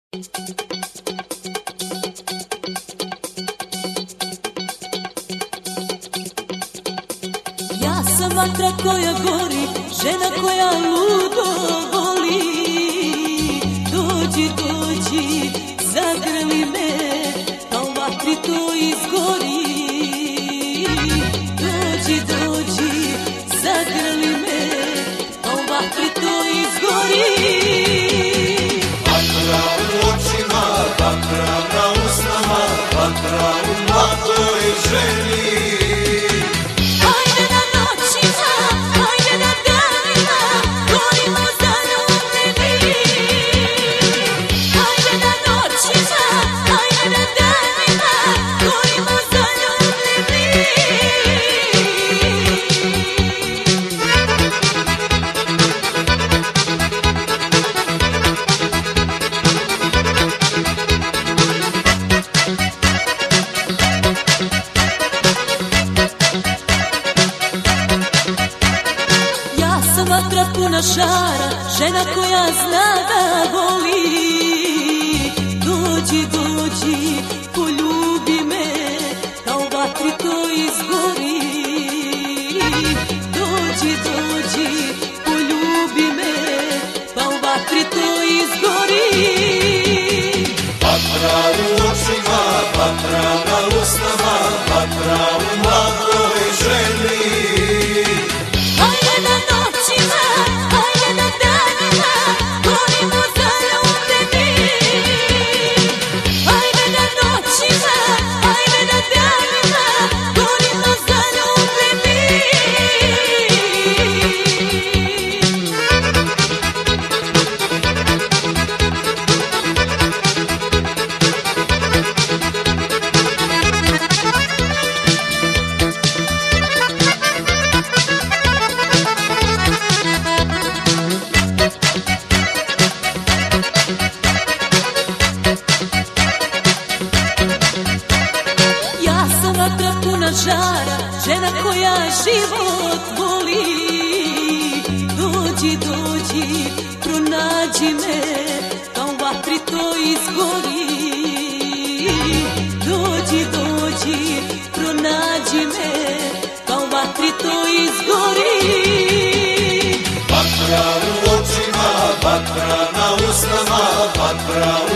Ja sam vatra koja gori, žena koja ludo voli. Dođi, dođi, zagrli me, pa u vatri to izgori. Dođi, dođi, zagrli me, pa u vatri to izgori. Vatra u očima, vatra na usnama, vatra u mladoj ženi. Hajde na noćima, hajde na danima, gorimo zaljubljeni. Hajde na noćima, hajde na danima, gorimo zaljubljeni. Vatra puna žara, žena koja zna da voli. Dođi, dođi, poljubi me, pa u vatri to izgori. Dođi, dođi, poljubi me, pa u vatri to izgori. Vatra u očima, vatra na usnama, vatra u mladoj ženi. Hajde na noćima, hajde na danima, gorimo zaljubljeni. Hajde na noćima, hajde na danima, gorimo zaljubljeni. Vatra puna žara, žena koja život voli. Dođi, dođi, pronađi me, pa u vatri to izgori. Dođi, dođi, pronađi me, pa u vatri to izgori. Vatra u očima, vatra na usnama, vatra